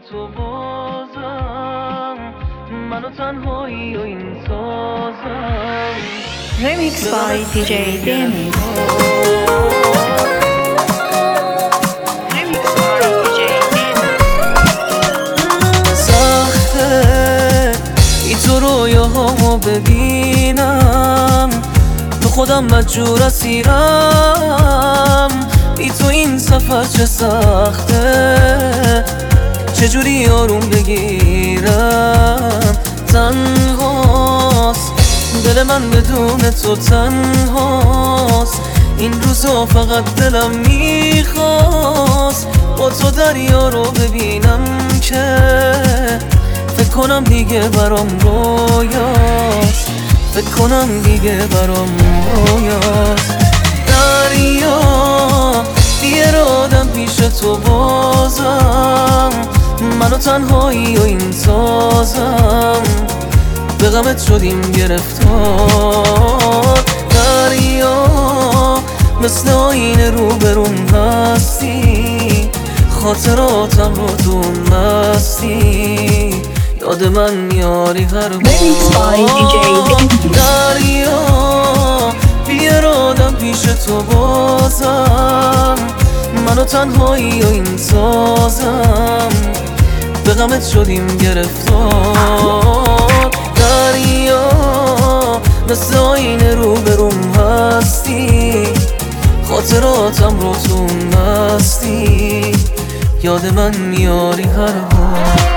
تو بازم، منو تنهایی و این سازم. Remix by DJ Dennis. Remix by DJ Dennis. سخته ای تو رویاهامو ببینم، تو خودم مجبور اسیرم. بی تو این سفر چه سخته، چجوری آروم بگیرم. تنهاست دل من بدون تو، تنهاست این روزا، فقط دلم میخواست با تو دریا رو ببینم که فکر کنم دیگه برام رویاست، فکر کنم دیگه برام رویاست. دریا بیارادم پیش تو بازم، منو تنهایی و این سازم. به غمت شدیم گرفتار. دریا مثل آینه روبروم هستی، خاطراتم رو تو مستی، یاد من میاری هر بار. دریا بیارادم پیش تو بازم، منو تنهایی و این سازم. به غمت شدیم گرفتار. دریا مثل آینه روبروم هستی، خاطراتم رو تو مستی، یاد من میاری هر بار.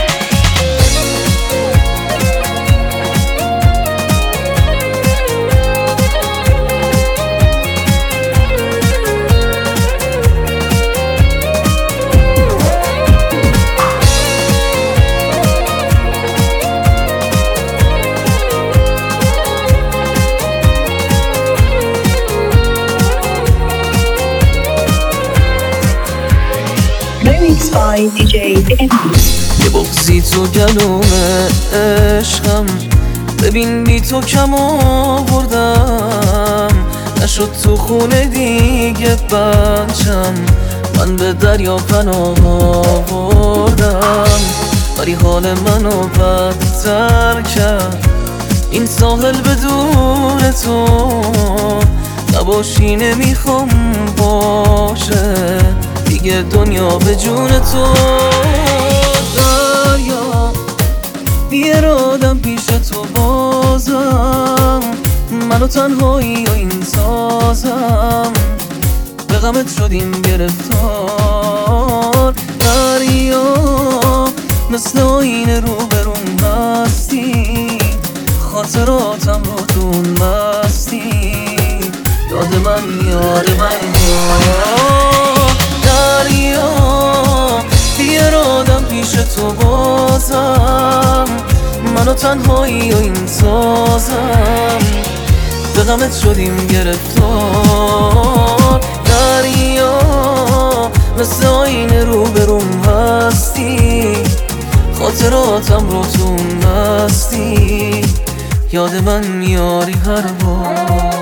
Remix by DJ Dennis. یه بغضی تو گلوم عشقم، ببین بی تو کم آوردم. نشد تو خونه دیگه بچم، من به دریا پناه آوردم. ولی حال منو بدتر کرد این ساحل بدون تو، نباشی نمیخوام باشه دیگه دنیا به جون تو. دریا بیارادم پیش تو بازم، منو تنهایی و این سازم. به غمت شدیم گرفتار. دریا مثل آینه روبروم هستی، خاطراتم رو تو مستی، یاد من میاره من. دریا بیارادم پیش تو بازم، منو تنهایی و این سازم. به غمت شدیم گرفتار. دریا مثل آینه روبروم هستی، خاطراتم رو تو مستی، یاد من میاری هر بار.